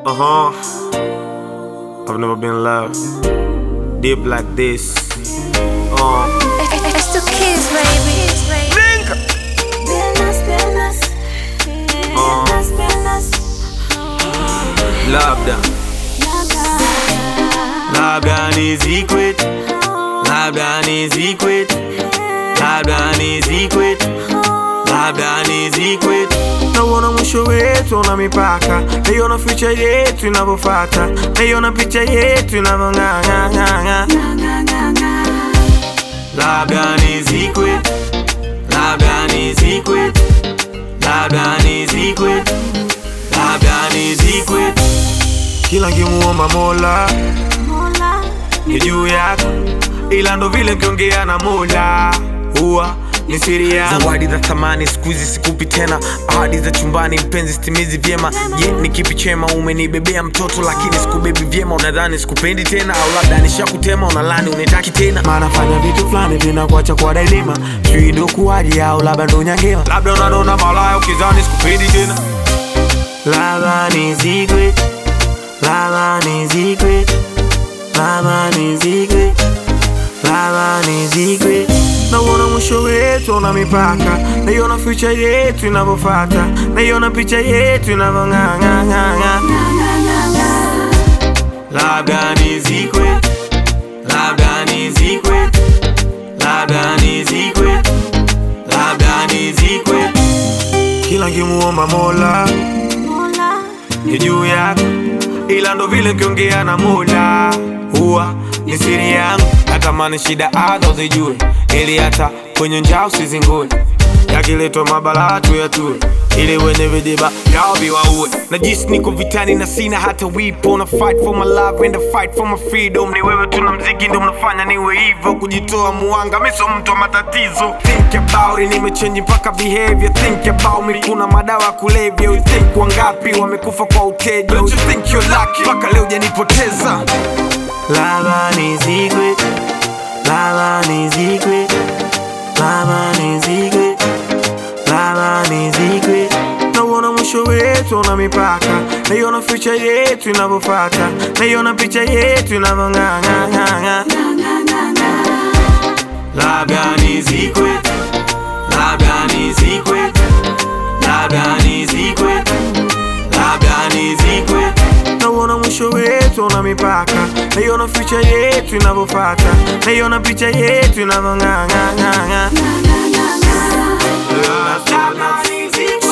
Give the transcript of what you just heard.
I've never been loved deep like this. It's the kids, baby. Labda ni secret. Labda ni secret. Labda ni secret. Labda ni secret. Naona mwisho wetu na mipaka. Naiona future yetu inavyofuata. Naiona picha yetu inavyong'aa. Labda ni secret. Labda ni secret. Labda ni secret. Labda ni secret. Kila nkimuomba Mola ni juu yako, ila ndo vile nkiongea na Mola huwa ni siri yangu. Zawadi za thamani siku hizi sikupi tena, ahadi za chumbani mpenzi sitimizi vyema. Je, ni kipi chema? Umenibebea mtoto lakini sikubebi vyema. Unadhani sikupendi tena, au labda nishakutema unalani unitaki tena? Maana fanya vitu fulani vinakuacha kwa daima. Sijui ndo kuwaje au labda ndo nyangema. Labda unanona malaya ukizani sikupendi tena. Labda ni secret. Labda ni secret. Labda ni secret. Labda ni secret. Naona mwisho wetu na mipaka. Naiona future yetu inavyofuata. Naiona picha yetu inavyong'aa. Labda ni secret. Labda ni secret. Labda ni secret. Labda ni secret. Kila nkimuomba Mola ni juu yako, ila ndo vile nkiongea na Mola huwa ni siri yangu. Natamani shida hata uzijue, ili hata kwenye njaa usizingue. Yakiletwa mabala tuyatue, ili wenye vidiba yao viwaue. Najisi niko vitani na sina hata wipo. Na fight for my love and I fight for my freedom. Ni wewe tuna mziki ndo mnafanya niwe hivyo. Kujitoa muanga miso mtu wa matatizo. Think about it, nimechange mpaka behavior. Think about me, kuna madawa kulevya. You think wangapi wamekufa kwa uteja? Don't you think you're lucky? Mpaka leo janipoteza. Labda ni secret. Labda ni secret. Labda ni secret. Labda ni secret. Naona mwisho wetu na mipaka. Naiona future yetu inavyofuata. Naiona picha yetu inavyong'aa. Labda ni secret. Labda ni secret. Labda ni secret. Labda ni secret. Naona mwisho wetu na mipaka. Naiona future yetu inavyofuata. Naiona picha yetu inavyong'aa.